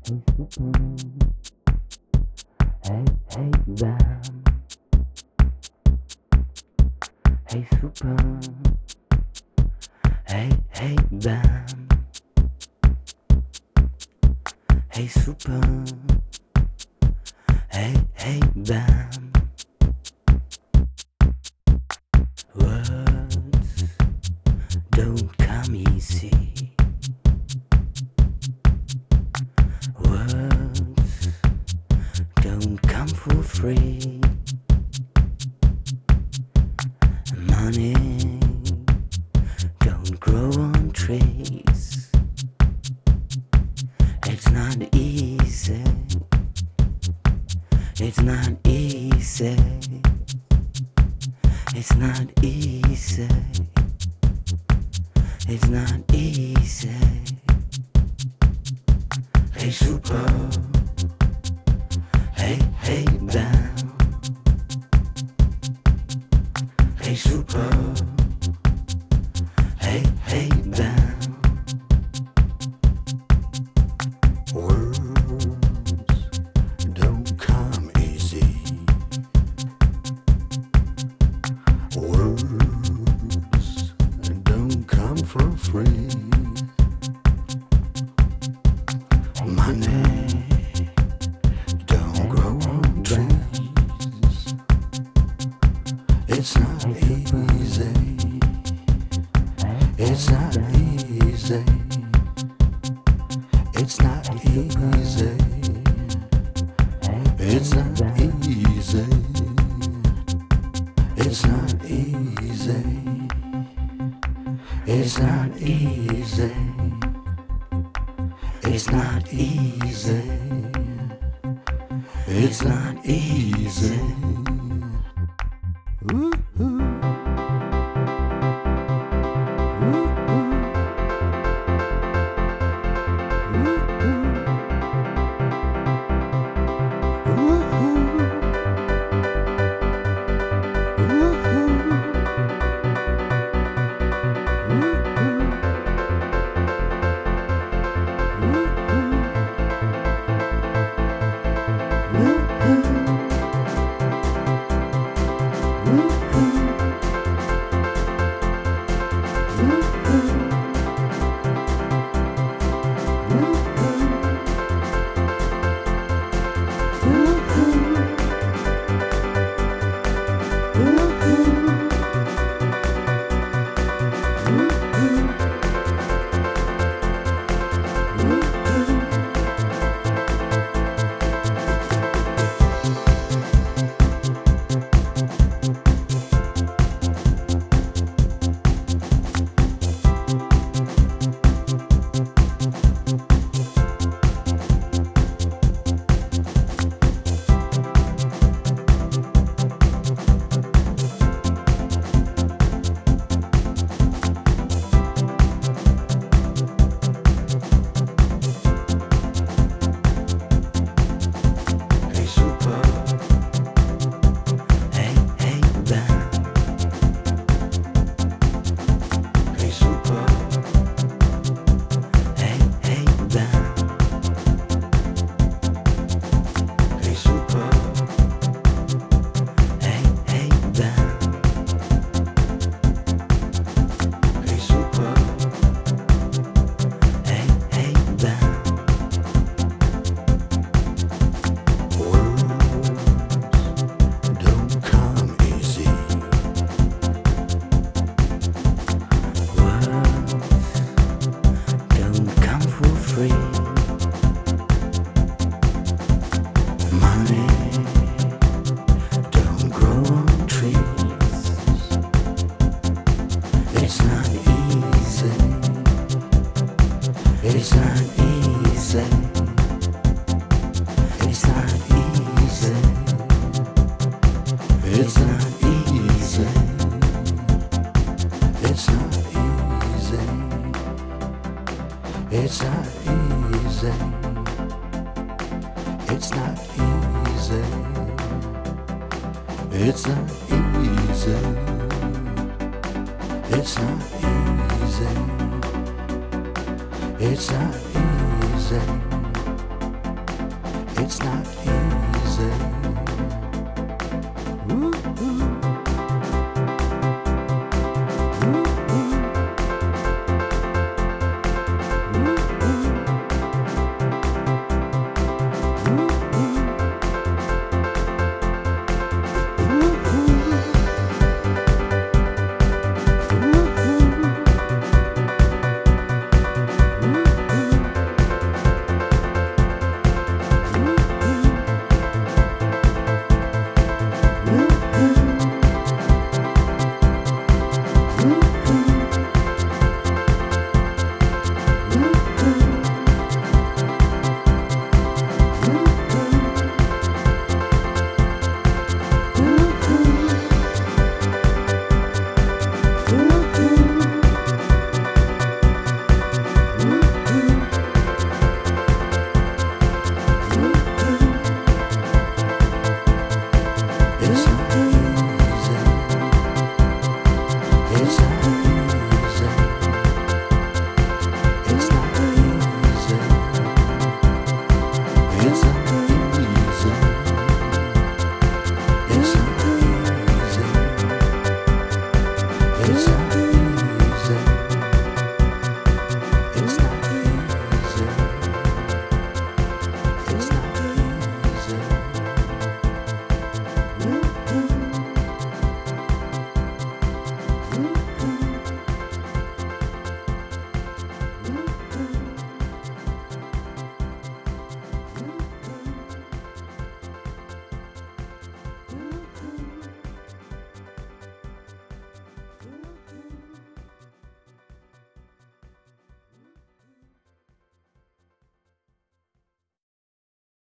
Hey, hey, bam. Hey, super. Hey, hey, bam. Hey, super. Hey, hey, bam. Words don't come easy. Words don't come for free. Money don't grow on trees. It's not easy. It's not easy. It's not easy. It's not easy. Hey, super. Hey, hey, bam. Hey, super. Hey, hey, bam. Words don't come easy. Words don't come for free. Money don't grow on trees. It's not easy. It's not easy. It's not easy. It's not easy. It's not easy. It's not easy. It's not easy. It's not easy. Woo-hoo. It's not easy. It's not easy. It's not easy. It's not easy. It's not easy. It's not easy. It's not easy. It's not easy. It's not easy. It's not easy. Ooh, ooh. It's not easy. It's not easy. It's not easy. It's not easy. It's not easy. It's not